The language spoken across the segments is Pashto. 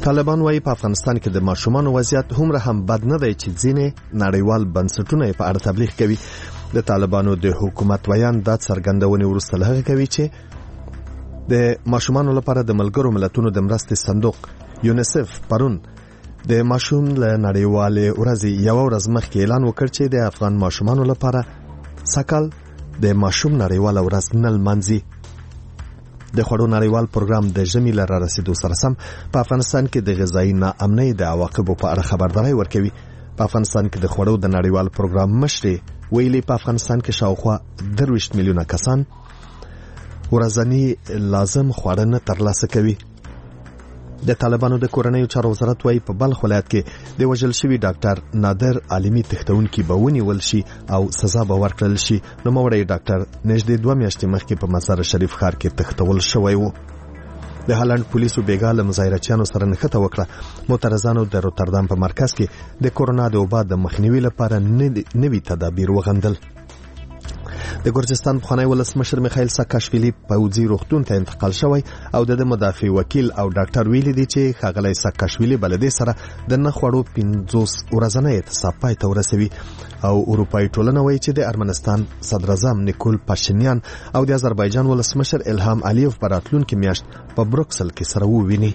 طالبان وايي په افغانستان کې د ماشومانو وضعیت هومره هم بد نه دی چې ځینې نړیوال بنسټونه په اړه تبلیغ کوي. د طالبانو د حکومت ویان دا څرګندونې وروسته له هغه کوي چې د ماشومانو لپاره د ملګرو ملتونو د مرستې صندوق یونیسف پرون د ماشوم له نړیوالې ورځې یو ورځ مخکې اعلان وکړ چې د افغان ماشومانو لپاره سکل د ماشوم نړیواله ورځ نه لمانځي. د خوړو نړیوال پروګرام د ژمي له رارسېدو سره سم په افغانستان کې د غذایي ناامنۍ د عواقبو په اړه خبرداری ورکوي. په افغانستان کې د خوړو د نړیوال پروګرام مشري ویلي په افغانستان کې شاوخوا 23 میلیونه کسان ورځنی لازم خواړه نه ترلاسه کوي. د طالبانو د کورنیو چارو وزارت وايي په بلخ ولایت کې د وژل شوي ډاکټر نادر عالمي تښتونکي به ونیول شي او سزا به ورکړل شي. نوموړی ډاکټر نږدې 2 میاشتې مخکې په مزار شریف ښار کې تښتول شوی و. د هالند پولیسو بیګا له مظاهرچیانو سره نښته وکړه. معترضانو د روتردام په مرکز کې د کورونا د وبا د مخنیوي لپاره نوي تدابیر وغندل. د ګرجستان پخوانی ولسمشر میخائیل ساکاشویلی پوځي روغتون ته انتقال شوی او د مدافع وکیل او ډاکټر ویلي دی چې ښاغلی ساکاشویلی بلدې سره د نه خوړو 50 ورځنی اعتصاب پای ته ورسوي او اروپایي ټولنه وایي چې د ارمنستان صدراعظم نیکول پاشینیان او د آذربایجان ولسمشر الهام علیوف په راتلونکي میاشت په بروکسل کې سره وویني.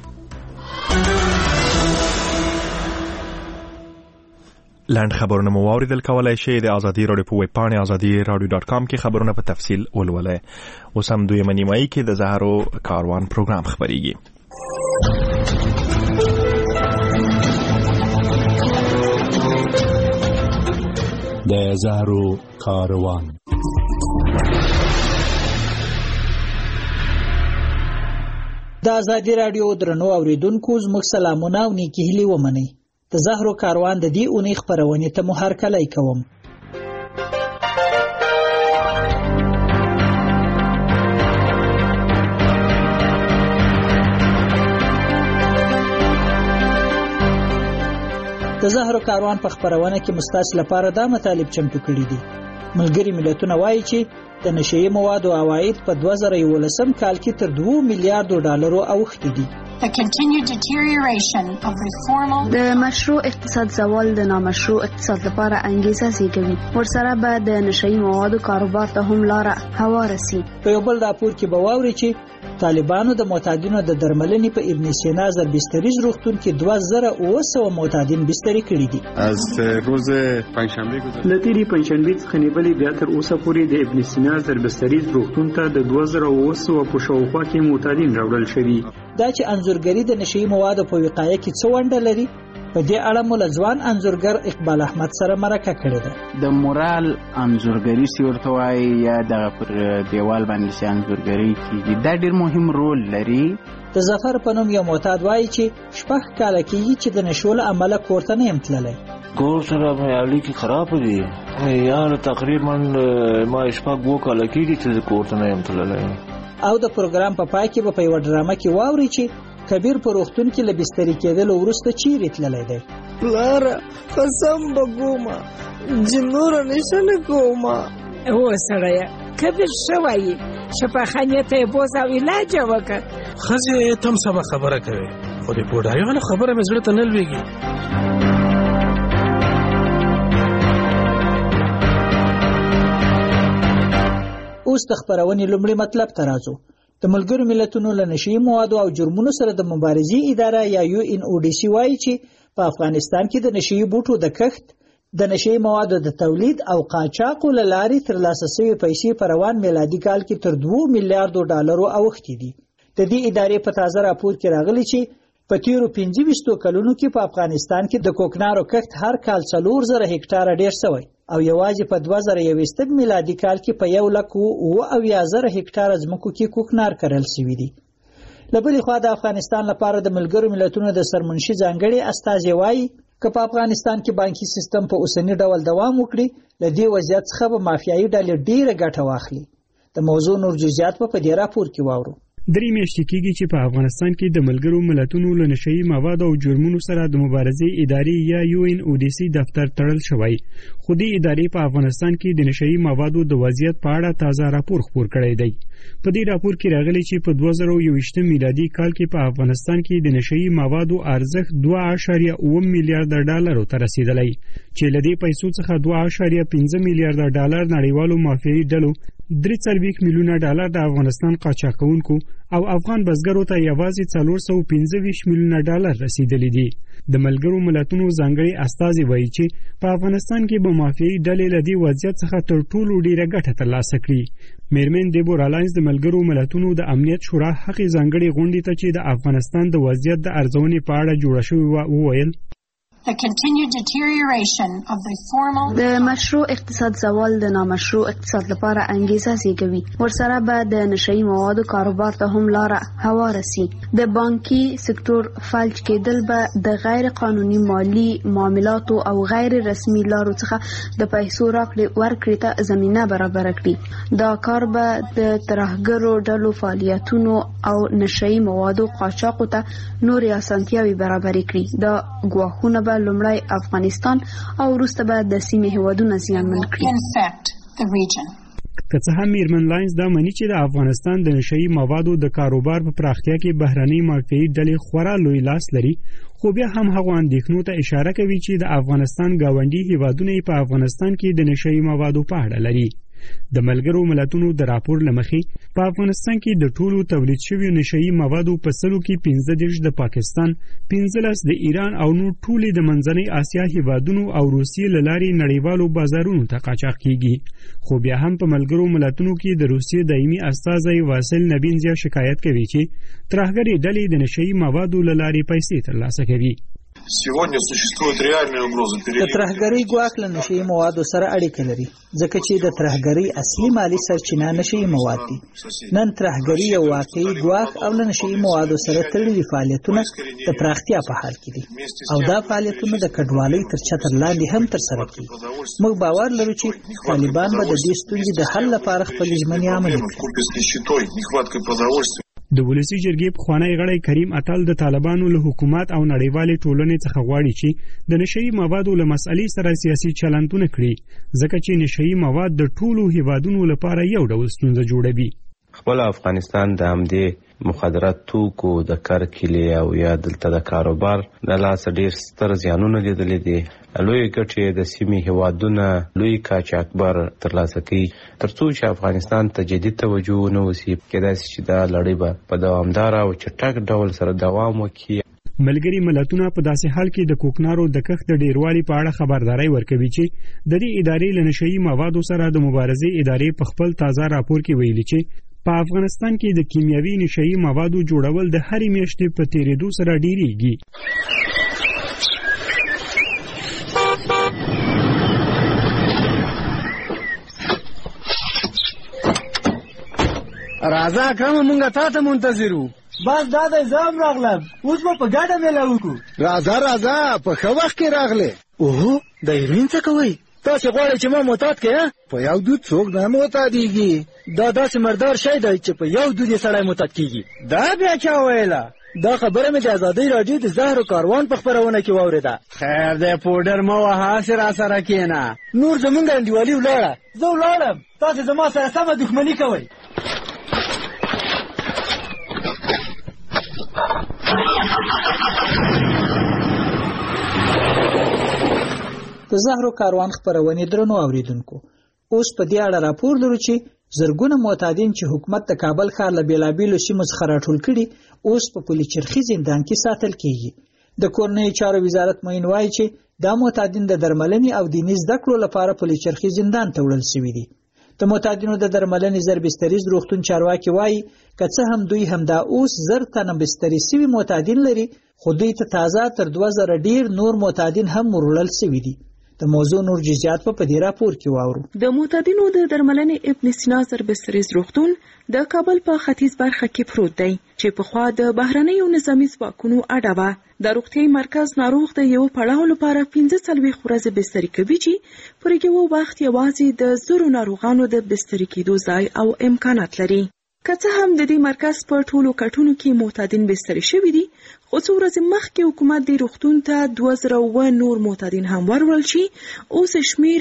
لاند خبرونه مو واوریدل. کولای شئ د ازادي رادیو په ویب پاڼه azadi.radio.com کې خبرونه په تفصیل ولولئ. اوس هم دوی منیمای کې د زهرو کاروان پروګرام خبريږي. د زهرو کاروان د ازادي رادیو درنو اوریدونکو زموږ سلامونه او نیکی هیلې ومنئ. د زهرو کاروان د دې اونۍ خبرونه ته مو هرکلی کوم. د زهرو کاروان په خبرونه کې مستاس لپاره دا مطالب چمتو کړی دي. ملګری ملتونه وایي چې د نشئی موادو عواید په 2011 کال کې تر 2 میلیارډ ډالرو اوښتي دي. The continued deterioration of the formal د مشروع اقتصاد زوال د نامشروع اقتصاد لپاره انګیزه زیږوي. ورسره به د نشئی موادو کاروبار ته هم لاره هواره سي. په یو بل راپور کې به واوري چې طالبانو د معتادینو د درملنې په ابن سینا زربستریز روغتون کې 2900 معتادین بستری کړي دي. از روز پنجشنبه گذشته لتیری پنجشنبه څخه نیولې بیا تر اوسه پورې د ابن سینا زربستریز روغتون ته د 2900 په شاوخوا کې معتادین راوړل شوي. دا چې انځورګری د نشئی موادو په وقایه کې څه ونډه لري، په دې اړه مو ځوان انځورګر اقبال احمد سره مرکه کړې ده. د مورال انځورګری سی ورته وایي یا د پر دیوال باندې سي انځورګری کیږي، دا ډېر مهم رول لري. د ظفر په نوم یو معتاد وایي چې شپږ کاله کېږي چې د نشو له امله کور ته نه یم تللی. کور سره مې اړیکې خراب دي، یاره تقریبا ما شپږ کاله کېږي چې کور ته نه یم تللی. او د پروګرام په پای کې به په یو ډرامه کې واوري چې کبیر په روغتون کې له بستری کېدل وروسته چیرې تللی دی. پلار قسم بګوما جنور نشنه کوما. او سړی کبیر شوی شفاخانه ته بوز او علاج وکړه. خزه تم سبا خبره کوي خو دې پوډایو له خبره مې زړه ته نه لويږي. اوس د خبرونې لومړی مطلب ته راځو. د ملګرو ملتونو له نشئی موادو او جرمونو سره د مبارزې اداره یا UNODC وایي چې په افغانستان کې د نشئی بوټو د کښت، د نشئی موادو د تولید او قاچاق له لارې ترلاسه شوې پیسې په روان میلادي کال کې تر 2 میلیارډ ډالرو اوښتي دي. د دې ادارې په تازه راپور کې راغلي چې په تیرو 25 کلونو کې په افغانستان کې د کوکنارو کښت هر کال 4000 هکټاره ډیر شوی او یوازې په 2021 میلادي کال کې په 1,00,000 هکټاره ځمکو کې کوکنار کرل شوی دی. له بلې خوا د افغانستان لپاره د ملګرو ملتونو د سرمنشي ځانګړي استازي وایي که په افغانستان کې بانکي سیستم په اوسنی ډول دوام وکړي، له دې وضعیت څخه به مافیایي ډلې ډیره ګټه واخلي. د موضوع نور جزئیات په دې راپور کې واورو. درې میاشتې کېږي چې په افغانستان کې د ملګرو ملتونو له نشهیي موادو او جرمونو سره د مبارزې ادارې یا UNODC دفتر تړل شوی، خو دې ادارې په افغانستان کې د نشهیي موادو د وضعیت په اړه تازه راپور خپور کړی دی. په دې راپور کې راغلی چې په 2021 میلادي کال کې په افغانستان کې د نشهیي موادو ارزښت 2.7 میلیارډ ډالرو ته رسیدلی، چې له دې پیسو څخه 2.5 میلیارډ ډالر نړیوالو مافیایي ډلو، 43 میلیونه ډالر د افغانستان قاچاقونکو او افغان بزګرو ته یوازې 425 میلیونه ډالر رسیدلی دي. د ملګرو ملتونو ځانګړي استازي وایي چې په افغانستان کې به مافیایي ډلې له دې وضعیت څخه تر ټولو ډیره ګټه ترلاسه کړي. میرمن دیبورا لاینز د ملګرو ملتونو د امنیت شورا هغې ځانګړې غونډې ته چې د افغانستان د وضعیت د ارزونې په اړه جوړه شوې وه وویل The continued deterioration of the formal د مشروع اقتصاد زوال د نامشروع اقتصاد لپاره انګیزه زیږوي. ورسره به د نشهیي موادو کاروبار ته هم لاره هوارسي. د بانکي سکتور فلج کېدل به د غیر قانوني مالی معاملاتو او غیر رسمي لارو څخه د پیسو راکړې ورکړې ته زمینه برابر کړي. دا کار به د ترهګرو ډلو فعالیتونو او نشهیي موادو قاچاقو ته نورې اسانتیاوې برابرې کړي. دا ګواښونه لومړی افغانستان او وروسته به د سیمې هیوادونه زیانمن کړي. که څه هم میرمن لاینز دا مني چې د افغانستان د نشهیي موادو د کاروبار په پراختیا کې بهرنۍ مافیایي ډلې خورا لوی لاس لري، خو بیا هم هغو اندېښنو ته اشاره کوي چې د افغانستان ګاونډي هیوادونه په افغانستان کې د نشهیي موادو په اړه لري. د ملګرو ملتونو د راپور له مخې په افغانستان کې د ټولو تولید شویو نشهیي موادو په سلو کې 15 د پاکستان، 15 د ایران او نور ټولې د منځنۍ اسیا هیوادونو او روسیې له لارې نړیوالو بازارونو ته قاچاق کیږي. خو بیا هم په ملګرو ملتونو کې د روسیې دایمي استازی واسل نبینزیا شکایت کوي چې ترهګرې ډلې د نشهیي موادو له لارې پیسې ترلاسه کوي. د ترهګرۍ ګواښ له نشهیي موادو سره اړیکه لري، ځکه چې د ترهګرۍ اصلي مالی سرچینه نشهیي مواد دي. نن ترهګرۍ یو واقعي ګواښ او له نشهیي موادو سره تړلي فعالیتونه د پراختیا په حال کې دي، او دا فعالیتونه د کډوالۍ تر چتر لاندې هم ترسره کیږي. موږ باور لرو چې طالبان به د دې ستونزې د حل لپاره خپلې ژمنې عملي کړي. د ولسي جرګې پخوانی غړی کریم اتل د طالبانو له حکومت او نړیوالې ټولنې څخه غواړي چې د نشهیي موادو له مسئلې سره سیاسي چلندونه کړي، ځکه چې نشهیي مواد د ټولو هیوادونو لپاره یو ډول ستونزه جوړوي. خپل افغانستان د همدې مخدرات توکو د کرکیلې او یا دلته د کاروبار د لاسه ډیر ستر زیانونه لیدلې دي. لوی ګټې د سیمې هیوادونه لوی قاچاقبر ترلاسه کوي. ترڅو چې افغانستان ته جدي توجه ونه وشي، کېدای شي چې دا لړۍ به په دوامداره او چټک ډول سره دوام وکړي. ملګري ملتونه په داسې حال کې د کوکنارو د کښت د ډیروالي په اړه خبرداري ورکوي چې د دې ادارې له نشهیي موادو سره د مبارزې ادارې په خپل تازه راپور کې ویلي چې په افغانستان کې د کیمیاوي نشهیي موادو جوړول د هرې میاشتې په تیریدو سره ډیریږي. راځه اکرم، مونږ تاسو منتظر وو. بس دا د زام راغلم، اوس په ګډه میله وکړو. راځه په ښه وخت کې راغله. اوه د هیروین څه کوي؟ تاسو غواړئ چې ما معتاد کړئ؟ په یو دود څوک نه معتادیږي. دا داسې مردار شی دی چې په یو دود یې سړی معتاد کیږي. دا بیا چا ویله؟ دا خبره مې د ازادۍ راډیو د زهرو کاروان په خپرونه کې واورېده. خیر دی، پوډر مه وهه، هسې راسره کښېنه. نور زمونږ انډیوالي ولاړه، زه ولاړم، تاسې زما سره سمه دښمني کوئ. د زهرو کاروان خپرونې درنو اوریدونکو، اوس په دې اړه راپور لرو چې زرګونه معتادین چې حکومت د کابل ښار له بیلابیلو سیمو څخه راټول کړي اوس په پل چرخي زندان کې ساتل کیږي. د کورنیو چارو وزارت معین وایي چې دا معتادین د درملنې او دیني زده کړو لپاره پل چرخي زندان ته وړل شوي دي. د معتادینو د درملنې زربستریز روغتون چارواکي وایي که څه هم دوی همدا اوس 1000 تنه بستري شوي معتادین لري، خو دوی ته تازه تر 2000 ډیر نور معتادین هم وړل شوي دي. د موضوع نور جزئیات په دې راپور کې واورو. د معتادینو د درملنې ابن سینا زربستریز روغتون د کابل په ختیځ برخه کې پروت دی چې پخوا د بهرنیو نظامي ځواکونو اډه وه. د روغتیايي مرکز ناروغ د یو پړاو لپاره 45 ورځې بستري کوي چې پر یو وخت یوازې د 1000 ناروغانو د بستري کېدو ځای او امکانات لري. که څه هم د دې مرکز په ټولو کټونو کې معتادین بستري شوي دي، خو څو ورځې مخکې حکومت دې روغتون ته 2007 نور معتادین هم ورول شي، اوس شمیر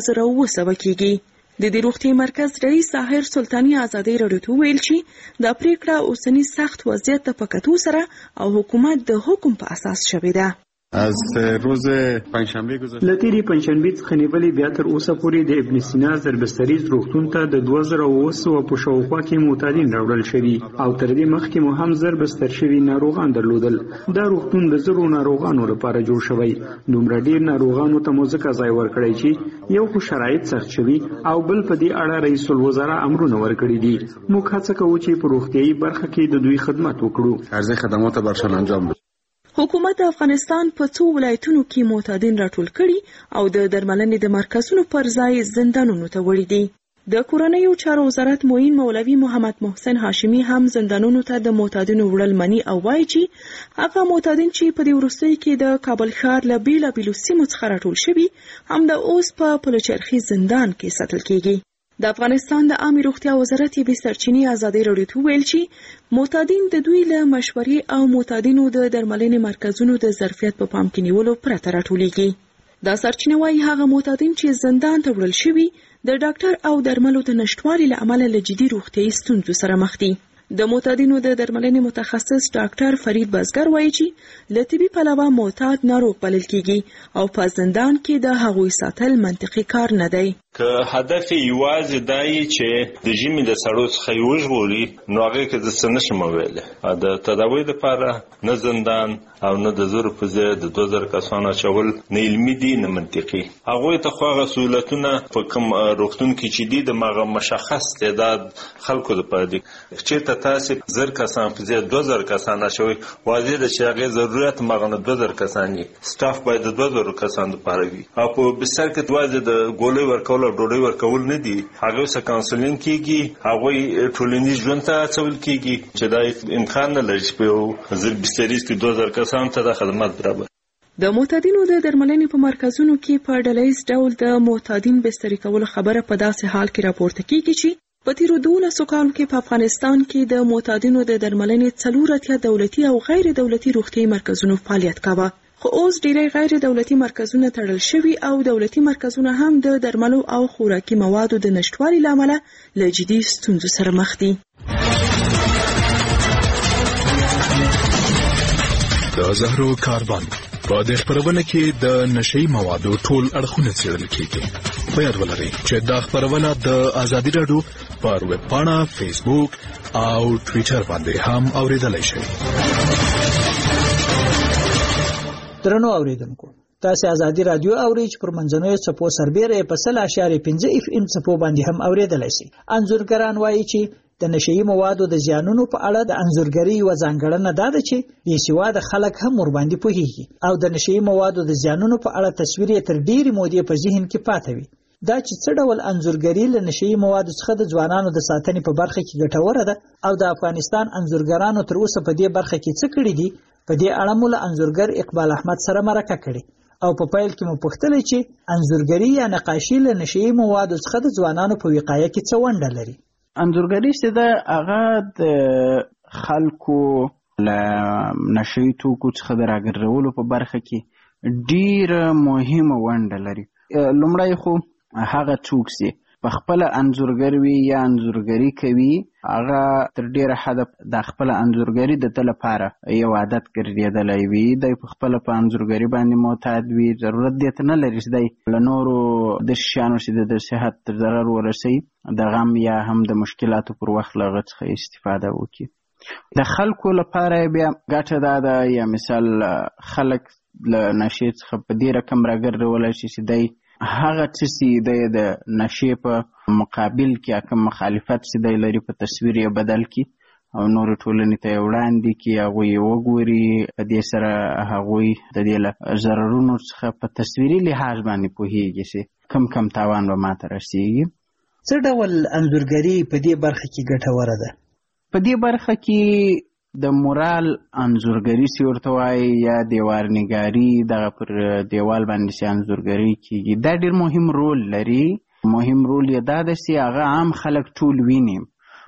2700 کېږي. د دې روغتي مرکز رئیس طاهر سلطانی ازادي راډیو ته ویل چې دا پریکړه اوسنی سخت وضعیت ته په کتو سره او حکومت د حکم په اساس شوې ده. از روز پنجشنبه گذشته لتیری پنجشنبه څخه نیولې بیا تر اوسه پورې د ابن سینا زربستریز روغتون ته د 2007 په شاوخوا کې معتادین راوړل شوي او تر دې مخکې مو هم زربستر شوي ناروغان درلودل. دا روغتون د زرو ناروغانو لپاره جوړ شوی. دومره ډیر ناروغانو ته مو ځکه ځای ورکړی چې یو خو شرایط سخت شوي او بل په دې اړه رئیس الوزرا امرونه ورکړي دي. موږ هڅه کوو چې په روغتیايي برخه کې د دوی خدمت وکړو. ارزښت خدمات برشان انجام بدیم. حکومت د افغانستان په څو ولایتونو کې معتادین راټول کړي او د درملنې د مرکزونو پر ځای زندانونو ته وړي دي. د کورنیو چارو وزارت معین مولوي محمد محسن هاشمی هم زندانونو ته د معتادینو وړل مني او وایي چې هغه معتادین چې په دې وروستیو کې د کابل ښار له بیلابیلو سیمو څخه راټول شوي هم د اوس په پلچرخي زندان کې ساتل کیږي. د افغانستان د عامه روغتیا وزارت یې به سرچینې ازادي راډیو ته ویل چې معتادین د دوی له مشورې او معتادینو د درملنې مرکزونو د ظرفیت په پام کې نیولو پرته راټولېږي. دا سرچینه وايي هغه معتادین چې زندان ته وړل شوي د ډاکټر او درملو د نشټوالي له امله له جدي روغتیايي ستونزو سره مخ دي. د معتادینو د درملنې متخصص ډاکټر فرید بزګر وایي چې له طبي پلوه معتاد ناروغ بلل کیږي او په زندان کې د هغوی ساتل منطقي کار نه دی. که هدف یوازې دای چې د ژمي د سړو څخه وژغوري نو هغه کې د څه نشم ویلی. د تداوی لپاره نه زندان او نه د زور په ځای د 2000 کسانو اچول نه علمي دي نه منطقي. هغوی ته خو هغه سهولتونه په کوم روغتون کې چې دي د مغه مشخص تعداد خلکو لپاره دي. چېرته تاسې 1000 کسان په ځای 2000 کسان اچوي، واضح ده چې هغې ضرورت مغه نه 2000 کسان وي. سټاف باید د 2000 کسانو لپاره وي او په بستر کې واضح د ګولۍ ورکول او ډوډۍ ورکول نه دي. هغوی سره کانسلینګ کېږي، هغوی ټولنیز ژوند ته هڅول کېږي چې دا امکان نه لري چې په یو زربستریز کې 2000 کسانو ته د خدمات برابر. د معتادینو د درملنې په مرکزونو کې په ډلهییز ډول د معتادین بستري کولو خبره په داسې حال کې راپورته کیږي چې په تیرو 12 کالو کې په افغانستان کې د معتادینو د درملنې 4 دولتي او غیر دولتي روغتیايي مرکزونو فعالیت کاوه. خو اوس ډیری غیر دولتي مرکزونه تړل شوي او دولتي مرکزونه هم د درملو او خوراکي موادو د نشټوالي له امله له جدي ستونزو سره مخ دي. د زهرو کاروان په دې خبرونه کې د نشئی موادو ټول اړخونه څېړل کیږي. په یاد ولرئ چې دا خبرونه د ازادي راډیو پر ویب پاڼه، فیسبوک او ټویټر باندې هم اوریدلای شئ. درنو اوریدونکو، تاسو ازادي رادیو اورئ چې پر منځنوي څپو سربېره په 100.5 اف ام څپو باندې هم اوریدلای شئ. انځورګران وایي چې د نشئی موادو د زیانونو په اړه د انځورګری یوه ځانګړنه دا ده چې بېسواده خلک هم ورباندې پوهیږي او د نشئی موادو د زیانونو په اړه تصویر یې تر ډېرې مودې په ذهن کې پاتې وي. دا چې څه ډول انځورګری له نشئی موادو څخه د ځوانانو د ساتنې په برخه کې ګټوره ده او د افغانستان انځورګرانو تر اوسه په دې برخه کې څه کړي دي، په دې اړه مو له انځورګر اقبال احمد سره مرکه کړې او په پیل کې مو پوښتلې چې انځورګری یا نقاشي له نشئی موادو څخه د ځوانانو په وقایه کې څه ونډه لري. انځورګری چې ده هغه د خلکو له نشئی توکو څخه د راګرځولو په برخه کې ډېره مهمه ونډه لري. لومړی خو هغه څوک چې په خپله انځورګر وي یا انځورګري کوي، هغه تر ډېره حده د خپله انځورګري د ده لپاره یو عادت ګرځېدلی وي. دی په خپله په انځورګري باندې معتاد وي، ضرورت دې ته نه لري چې دی له نورو داسې شیانو چې د صحت ته ضرر ورسوي د غم یا هم د مشکلاتو پر وخت له هغه څخه استفاده وکړي. د خلکو لپاره بیا ګټه دا ده، یا مثال خلک له نشې څخه په دې رقم راګرځولی شي چې دی هغه څه چې دی د نشې په مقابل کې کوم مخالفت چې دی لري په تصویر یې بدل کړي او نورې ټولنې ته یې وړاندې کړي، هغوی یې وګوري، په دې سره هغوی د دې له ضررونو څخه په تصویري لحاظ باندې پوهېږي چې کم تاوان به ماته رسېږي. څه ډول انځورګري په دې برخه کې ګټوره ده؟ په دې برخه کې د مورال انځورګري چې ورته وایي یا دیوارنګاري، دغه پر دیوال باندې چې انځورګري کېږي، دا ډېر مهم رول لري. مهم رول یې دا ده چې هغه عام خلک ټول ویني.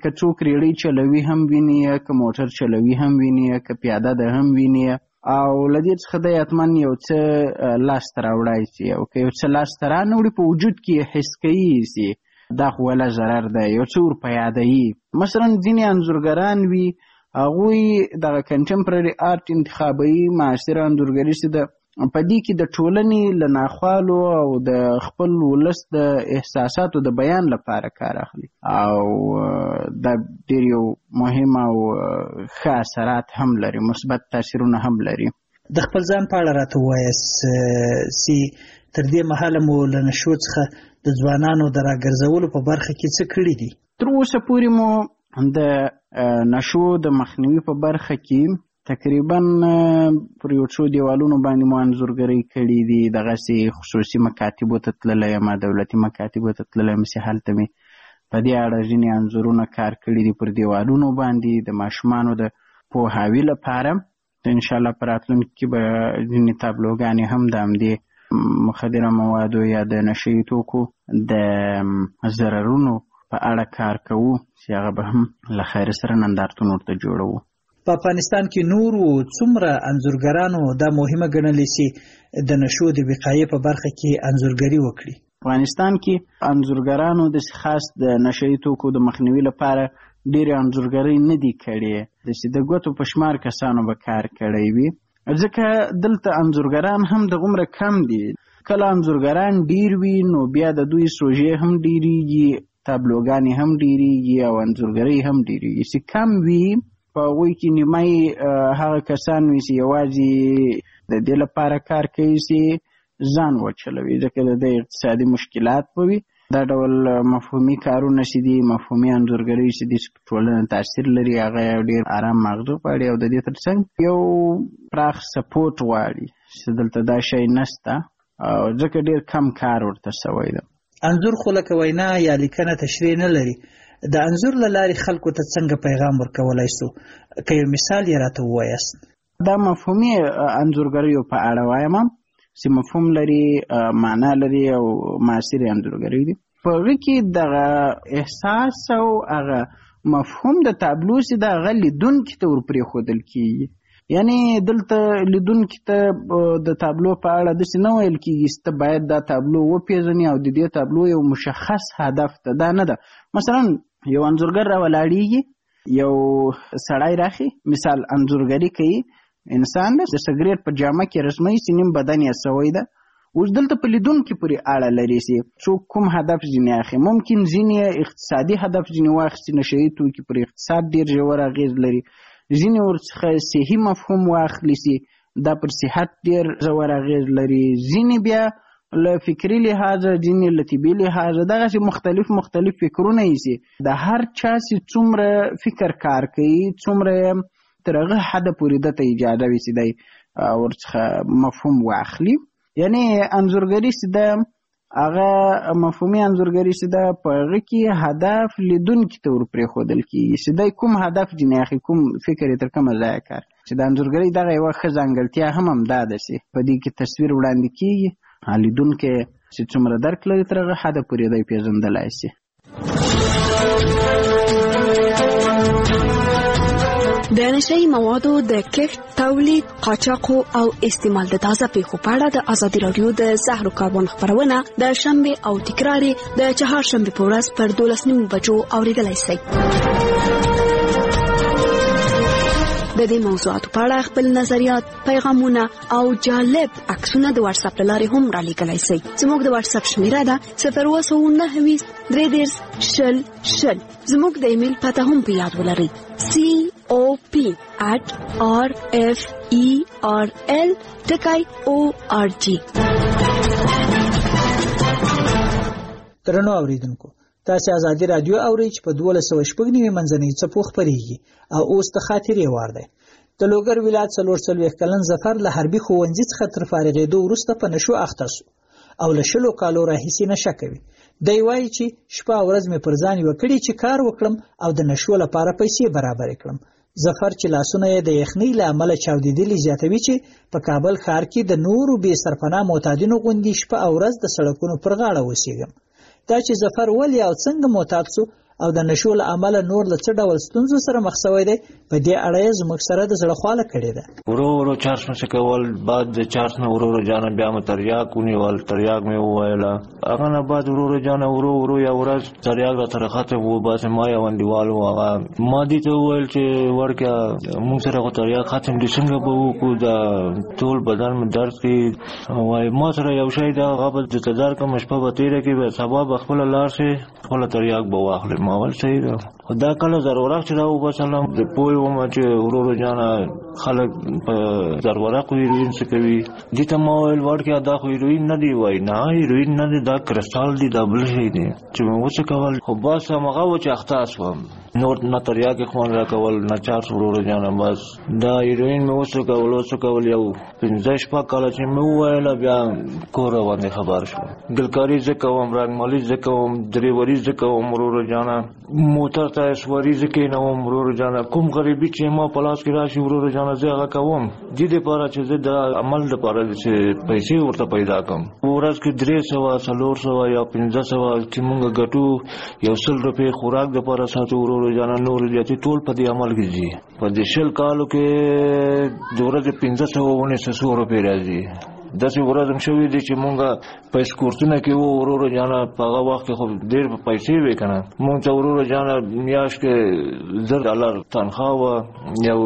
که څوک ریړۍ چلوي هم ویني، که موټر چلوي هم ویني، که پیاده ده هم ویني. او له دې څخه دی حتما یو څه لاسته راوړی سي، او که یو څه لاسته رانه وړي په وجود کې حس کوي سي دا خو ولا ضرر دی، یو څه ورپه یادوي. مثلا ځینې انځورګران وي هغوی دغه کنټمپرري آرټ انتخابوي، معاصره انځورګري چې ده په دې کې د ټولنې له ناخوالو او د خپل ولس د احساساتو د بیان لپاره کار اخلي، او دا ډېر یو مهم او ښه اثرات هم لري، مثبت تاثیرونه هم لري. د خپل ځان په اړه راته ووایاست چې تر دې مهاله مو له نشو څخه د ځوانانو د راګرځولو په برخه کې څه کړي دي؟ تر اوسه پورې مو د نشو د مخنیوي په برخه کې تقریبا پر یو څو دیوالونو باندې مو انځورګرۍ کړي دي. دغسې خصوصي مکاتبو ته تللی یم، دولتي مکاتبو ته تللی یم، چې هلته مې په دې اړه ځینې انځورونه کار کړي دي پر دیوالونو باندې د ماشومانو د پوهاوي لپاره. انشاءالله په راتلونکي کې به ځینې تابلوګانې هم د همدې مخدره موادو یا د نشهیي توکو د ضررونو په اړه کار کوو، چې هغه به هم له خیر سره نندارتون ورته جوړوو. په افغانستان کې نورو څومره انځورګرانو دا مهمه ګڼلې چې د نشو د وقایې په برخه کې انځورګري وکړي؟ افغانستان کې انځورګرانو داسې خاص د نشهیي توکو د مخنیوي لپاره ډېرې انځورګرۍ نه دي کړې، داسې د ګوتو په شمار کسانو به کار کړی وي، ځکه دلته انځورګران هم دغومره کم دي. کله انځورګران ډېر وي نو بیا د دوی سوژې هم ډېرېږي، تابلوګانې هم ډېرېږي او انځورګرۍ هم ډېرېږي. چې کم وي په هغوی کې نیمایي هغه کسان وي چې یوازې د دې لپاره کار کوي چې ځان وچلوي، ځکه د دې اقتصادي مشکلات به وي. دا ډول مفهومي کارونه چې دي، مفهومي انځورګرۍ چې دي، چې په ټولنه تاثیر لري، هغه ډېر ارام مغزو غواړي او د دې تر څنګ یو پراخ سپورټ غواړي، چې دلته دا شی نشته او ځکه ډېر کم کار ورته شوی ده. انځور خو لکه وینا یا لیکنه تشریح نه لري، د انځور له لارې خلکو ته څنګه پیغام ورکولی سو؟ که یو مثال یې راته ووایاست. دا مفهومي انځورګریو په اړه وایم چې مفهوم لري، معنا لري او معاصرې انځورګرۍ دي. په هغه کې دغه احساس او هغه مفهوم د تابلو چې د هغه لیدونکي ته ورپرېښودل کېږي. یعنی دلته لیدونکي ته د تابلو په اړه داسې نه ویل کېږي چې ته باید دا تابلو وپېژنې او د دې تابلو یو مشخص هدف ته دا نه ده. مثلا یو انځورګر راولاړېږي، یو سړی راخي، مثال انځورګري کوي، انسان ده د سګرېټ په جامه کې رسموي چې نیم بدن یې سوی ده. اوس دلته په لیدونکي پورې اړه لري چې څوک کوم هدف ځینې اخلي. ممکن ځینې اقتصادي هدف ځینې واخیستي، نشهیي توکي پر اقتصاد ډېر ژور اغېز لري، ځینې ورڅخه صحي مفهوم واخلي چې دا پر صحت ډېر ژور اغېز لري، ځینې بیا له فکري لحاظه، ځینې له طبي لحاظه، دغسې مختلف فکرونه یې چې د هر چا چې څومره فکر کار کوي، څومره تر هغه حده پورې دته اجازه وي چې دی ورڅخه مفهوم واخلي. یعنی انځورګري چې ده هغه مفهومي انځورګري چې ده په هغه کې هدف لیدونکي ته ورپرېښودل کېږي چې دی کوم هدف ځینې اخلي، کوم فکر یې تر کومه ځایه کار. چې د انځورګرۍ دغه یوه ښه ځانګړتیا هم همدا ده چې په دې کې تصویر وړاندې کېږي، لیدونکی چې څومره درک لري تر هغه حده پورې دی پېژندلی شي. د نشهیي موادو د کښت، تولید، قاچاق او استعمال د تازه پیښو په اړه د ازادي راډیو د زهرو کاروان خپرونه د شنبه او تکرار د چهارشنبه په ورځ پر 12:30 بجو اوریدلای شئ. د دې موضوعاتو په اړه خپل نظریات، پیغامونه او جالب عکسونه د واتس اپ لارې هم را لیږلی شئ. زموږ د واتس اپ شمیره ده 029 زموږ د ایمیل پته هم په یاد ولرئ: cop@referl.org. درنو اوریدونکو، تاسو ازادي رادیو اورئ چې په 1290 منځنۍ څپو خپرېږي او اوس د خاطرې وار دی. د لوګر ولایت 44 کلن ظفر له حربي ښوونځي څخه تر فارغېدو وروسته په نشو اخته شو او له 20 کالو راهیسې نشه کوي. دی وایي چې شپه او ورځ مې پر ځان وکړي چې کار وکړم او د نشو لپاره پیسې برابر کړم. ظفر چې لاسونه یې د یخنۍ له امله چاودېدلي زیاتوي چې په کابل ښار کې د نورو بې سرپناه معتادینو غوندې شپه او ورځ د سړکونو پر غاړه اوسېږم. دا چې ظفر ولې او څنګه معتاد سو او د نشو له امله نور له څه ډول ستونزو سره مخ شوی دی په دې اړه یې زموږ سره د زړه خواله کړې ده. ورو چارج مې کول، بعد د چارج نه ورو جانا بیا مې تریاک ونیول، تریاک مې وویله، هغه نه بعد ورو جانا ورو یا ورځ تریاک را تر خاطر وو، بس ما یو انډیوال هغه ما دي ته وویل چې ورکه موږ سره خو تریاک ختم دي، څنګه به وکړو، د ټول بدن مې درد کوي، وای ما سره یو شی دا هغه د تدار کوم شپه به تیره کې به سبا به خپل لار شي خپل تریاک به واخلې. ما ول صحیح ده، دا کله ضرورت چې راو بسلام د پوي و ما چې ورو جانا خلک په ضرورت هیروین څه کوي دي ته ما ول ورکه دا خو هیروین نه دی، وای نه هیروین نه دی، دا کرسټال دی، دا بل شی دی چې موږ څه کول. خو بس هغه و چې اختص وم نور نه تریاک خوان را کول نه چار ورو جانا، بس دا هیروین مې وڅ کول یو 15 شپه کال چې مې وایله بیا کور باندې خبر شو، ګلکاری زکه وم، رنگمالي زکه وم، دریوري زکه وم ورو جانا، موټر ته سواری زکه نه وم ورو جانا، کوم غریبي چې ما پلاس کې راشي ورو جانا زه هغه کوم دې لپاره چې زه د عمل لپاره چې پیسې ورته پیدا کوم. ورځ کې 300 400 یا 1500 چې مونږ ګټو، یو 100 روپے خوراک لپاره ساتو ورو جانا، نور دې ټول په دې عمل کې دي. په دې شل کالو کې د ورځې 1500 روپے راځي. داسې ورځم شوې دي چې مونږه په اسکورتونه کې وو ورو جانا، په هغه وخت کې خو ډېر پیسې وې که نه، مونږ ته ورو جانا میاشت کې $10 تنخواه وه، یو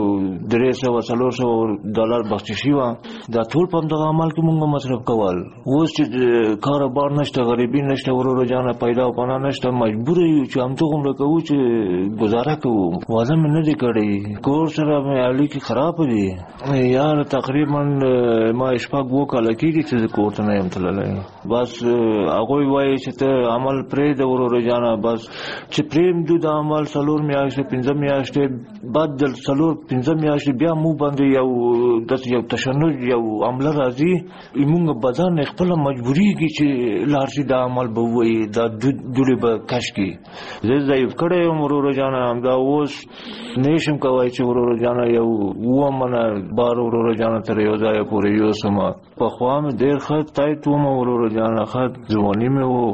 300 $400 بخششي وه، دا ټول په همدغه عمل کې مونږ مصرف کول. اوس چې کاروبار نشته، غریبي نشته، ورو جانا پیدا او پناه نشته، مجبور یو چې همدغومره کوو چې ګزاره کوو. واده مې نه دی کړی، کور سره مې اړیکې خراب دي، یار تقریبا ما شپږ کاله کېږي چې زه کور ته نه یم تللی. بس هغوی وایي چې ته عمل پرېږده ورو جانا، بس چې پرېږدو د عمل 4 میاشتې 5 میاشتې بعد د 4-5 میاشتې بیا موږ باندې یو تشنج یو عمله راځي، موږ بدن خپله مجبورېږي چې لاړ شي دا عمل به ووایي، دا دوړې به کش کړي. زه ضعیف کړی یم ورو جانا، همدا اوس نه شم کولی چې ورو جانا یو 7 منه بار ورو جانا تر یو ځایه پورې یوسم. پخوا مې ډېر ښه تایت وم ورو جانا، ښه ځواني مې وو.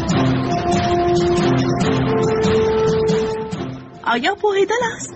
آیا پوهېدلاست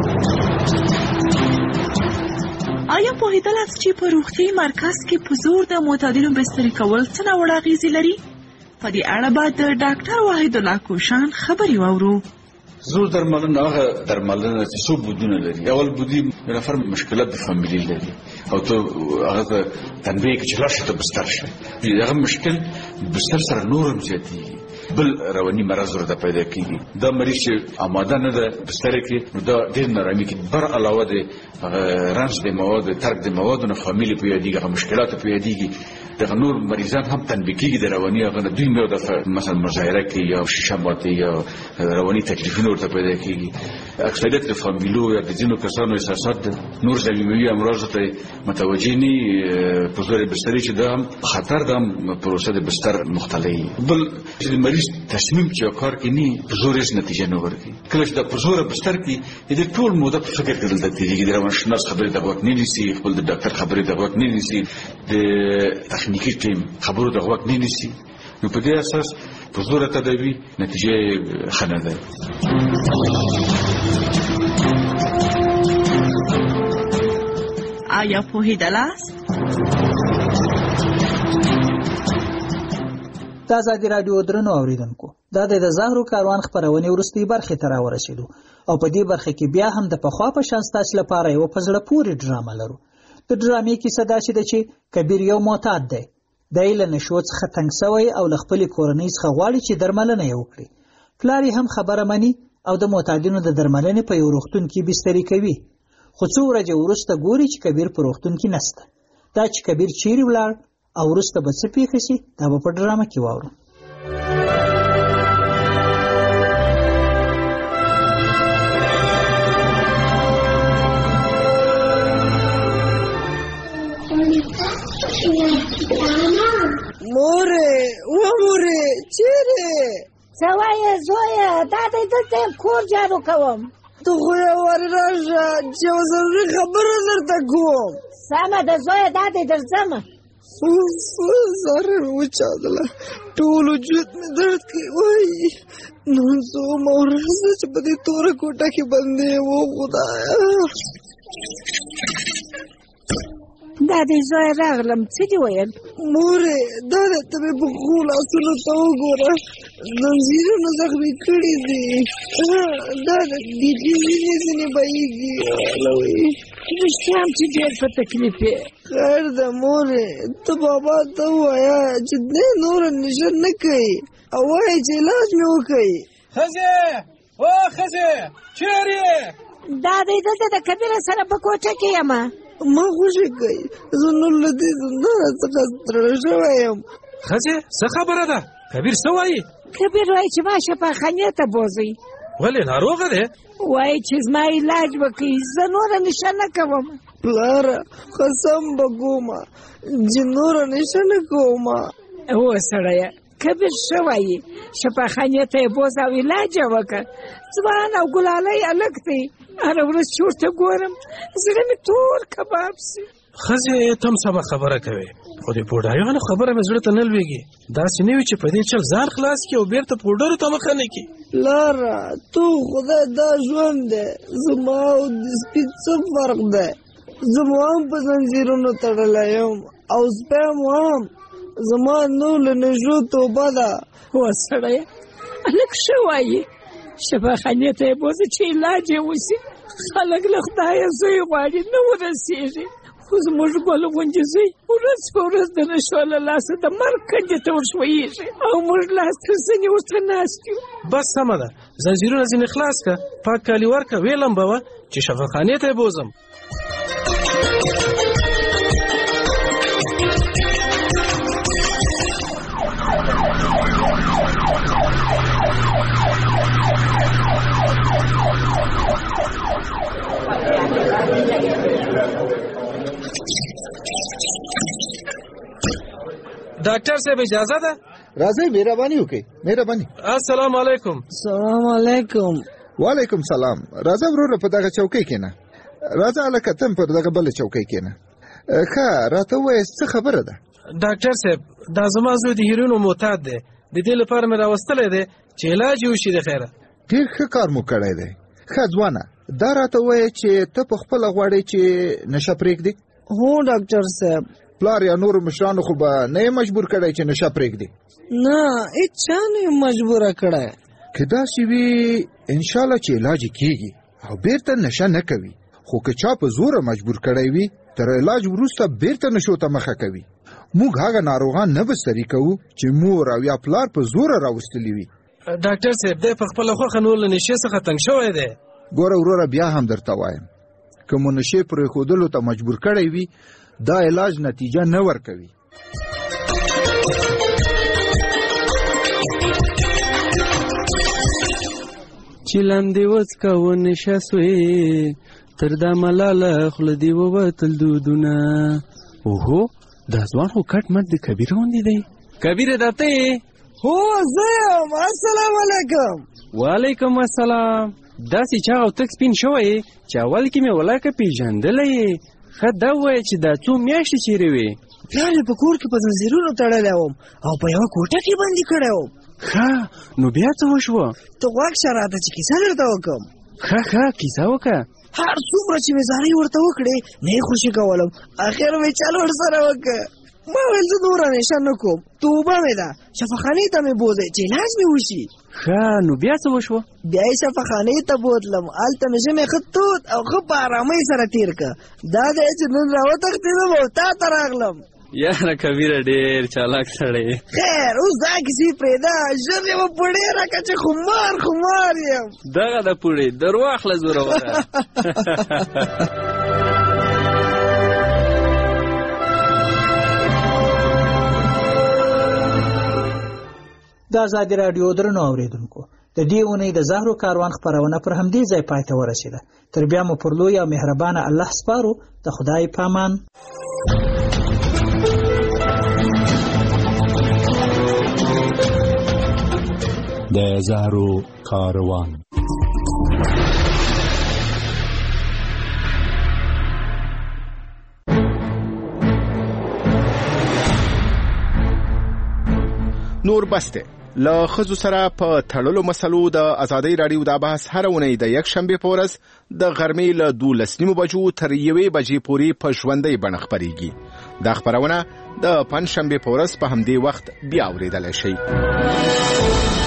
چې په روغتیايي مرکز کې په زور د معتادینو بستري کول څه ناوړه اغېزې لري؟ په دې اړه به د ډاکټر واحد الله کوشان خبرې واورو. زور درملنه هغه درملنه چې څو بودونه لري. اول بودی نفر مشکلات د فامیلی لري او ته هغه تنبیه کې چې راشه ته بستر شي، هغه مشکل بستر سره نورم زیاتېږي، بل رواني مرض ورته پیدا کیږي. دا مریض چې آماده نه ده بستر کې، نو دا ډېر نارامي کې بر علاوه د رنج د مواد، ترک د موادو نه فامیلی په یادېږي، هغه مشکلات په یادېږي. دغه نور مریضان هم تنبیه کیږي د رواني، هغه دوی مې د مثلا مظاهره کې یا شیشه ماتي یا رواني تکلیفونه ورته پیدا کیږي. اکثریت د فامیلو یا د ځینو کسانو احساسات نور ضمیموي امراض ته متوجه نه په زور بستري چې دا هم خطر ده، پروسه د بستر مختلفي. بل چې مریض تصمیم چې کار کوي په زور هیڅ نتیجه نه ورکوي. کله چې د په زور بستر کې د ټول موده په فکر کې دلته تیږي، د روانشناس خبرې د وخت نه نیسي، خپل د ډاکټر خبرې د وخت نه نیسي، د تخنیکی ټیم خبرو د وخت نه نیسي، نو په دې اساس په زور تداوی نتیجه ښه نه ده. آیا پوهېدلاست؟ د ازادي راډیو درنو اوریدونکو، دا د زهرو کاروان خبرونه ورستۍ برخه ته راورسېدو او په دې برخه کې بیا هم د پخوا په شان ستاسو لپاره یو په زړه پورې ډرامه لرو. د ډرامې کیسه دا چې کبیر یو معتاد دی، دی له نشو څخه تنګ شوی او له خپلې کورنۍ څخه غواړي چې درملنه یې وکړي. پلار یې هم خبره مني او د معتادینو د درملنې په یو روغتون کې بستري کوي. خو څو ورځې وروسته ګوري چې کبیر په روغتون کې نشته. دا چې کبیر چیرې ولاړ او وروسته به څه پیښه شي دا به په ډرامه کې واورو. مورې چیرې څه وایې زویه؟ دا دی دلته کور جارو کوم. ته خو یې ور راشه چې یو ضروري خبره درته کوم. سمه ده زویه، دا دی درځم. سر مې وچاودله، ټول وجود مې درد کوي. وایي نن څومره ورځ چې په دې توره کوټه کې بندي و خدایه. دا دې زوی راغلم، څه دې ویل؟ مورې دا د ته مې په ښو لاسونو ته وګوره، زنځیرونه زخمي کړي دي. دا د بیخي وینې ځینې بهیږي. رښتیا هم چې ډېر په تکلیف یې. خیر ده مورې، ته بابا ته ووایه چې دی نوره نشه نه کوي او وایي چې علاج مې وکوي. ښځې او ښځې چېرې یې؟ دا دی دلته د کبیره سره په کوټه کې یم. ما خوشي کوي، زه نور له دې زندانه څخه ستړی شوی یم. ښځې څه خبره ده؟ کبیر څه وایي؟ کبیر وایي چې ما شفاخانې ته بوځئ. ولې ناروغه دی؟ وایي چې زما علاج وکړي، زه نوره نشه نه کوم. پلاره قسم به کومه چې نوره نشه نه کوم. هو سړیه، کبیر ښه وایي، شفاخانې ته یې بوځه او علاج یې وکړه. ځوان او ګلالی هلک دی، هره ورځ چې ورته ګورم زړه مې تور کباب سي. ښځې ته هم سمه خبره کوې، خو د پوډایانو خبره مې زړه ته نه لوېږي. داسې نه وي چې په دې چل ځان خلاص کړي او بېرته پوډرو ته مخه نه کړي. لاره تو خدای دا ژوند دی، زما او د سپي څه فرق دی؟ زما هم په زنځیرونو تړلی یم او سپی هم. زما نور له نشو توبه ده. هو سړیه، هلک ښه وایي، شفاخانې ته یې بوځه چې علاج یې وشي. خلک له خدایه زوی غواړي، نه ورسېږي. خو زموږ ګل غونډې زوی ورځ په ورځ د نشو له لاسه د مرګ کندې ته ورښویېږي او موږ لاس تر زنې ورته ناست یو. بس سمه ده، زنځیرونه ځینې خلاص کړه، پاک کالي ورکړه، ویې لمبوه چې شفاخانې ته یې بوځم. ډاکټر صاحب اجازه ده؟ راځئ مهرباني وکړئ. مهرباني. السلام علیکم. سلام علیکم. وعلیکم سلام. راځه وروره په دغه چوکۍ کېنه. راځه هلکه ته پر دغه بله چوکۍ کېنه. ښه راته ووایه څه خبره ده؟ ډاکټر صاحب دا زما زوی د هیروینو معتاد دی، د دې لپاره مې راوستلی دی چې علاج یې وشي. د خیره ډېر ښه کار مو کړی دی. ښه ځوانه دا راته ووایه چې ته په خپله غواړې چې نشه پرېږدې؟ هو ډاکټر صاحب. پلار یا نورو مشرانو خو به نه یې مجبور کړی چې نشه پرېږدې؟ نه هېچا نه یې مجبوره کړی. که داسې وي انشاءالله چې علاج یې کېږي او بیرته نشه نه کوي. خو که چا په زوره مجبور کړی وي تر علاج وروسته بیرته نشو ته مخه کوي. موږ هغه ناروغان نه بستري کوو چې مور او یا پلار په زوره راوستلي وي. ډاکټر صاحب دی په خپله خوښه نور له نشې څخه تنګ شوی دی. ګوره وروره بیا هم درته وایم، که مو نشې پرېښودلو ته مجبور کړی وي دا علاج نتیجه نه ورکوي. چې لاندې وڅکه ونشه سوې تر دا ملاله خوله دې ووتل دودونه. اوهو دا ځوان خو کټ مټ د کبیر غوندې دی. کبیره دا ته یې؟ هو زه یم. السلام علیکم. وعلیکم السلام. داسې چاغ او تک سپین شوی چې اول کې مې ولاکه پېژندلی یې. ښه دا ووایه چې دا څو میاشتې چیرې وې؟ پلار یې په کور کې په زنځیرونو تړلی وم او په یوه کوټه کې بندي کړی وم. ښه نو بیا څه وشوه؟ ته غوږ شه راته چې کیسه درته وکړم. ښه کیسه وکړه. هر څومره چې مې زارۍ ورته وکړې نه یې خوشي کولم. اخر مې چل ورسره وکړه. ما ویل زه نوره نشه نه کوم، توبه مې ده، شفاخانې ته مې بوځئ چې علاج مې وشي. ښه نو بیا څه وشوه؟ بیا یې شفاخانې ته بوتلم، هلته مې ژمی ښه تود او ښه په ارامۍ سره تېر کړه. دا دی چې نن راوتښتېدم او تا ته راغلم. یاره کبیره ډېر چالاک سړی. خیر اوس دا کیسې پرېږده، ژر یې وپوړې راکړه چې خمار یم. دغه ده پوړې در واخله زوروره. د ازادي راډیو درنو اوریدونکو، د دې اونۍ د زهرو کاروان خپرونه پر همدې ځای پای ته ورسېده. تر بیا مو پر لوی او مهربانه الله سپارو. د خدای پامان. د زهرو کاروان. نور بسته له ښځو سره په تړلو مسلو د ازادۍ راډیو دا بحث هر اونۍ د یکشنبې په ورځ د غرمې له 12 بجو تر 1 بجې پورې په ژوندۍ بڼه خپرېږي. دا خپرونه د پنځشنبې په ورځ په همدې وخت بیا اورېدلی شئ.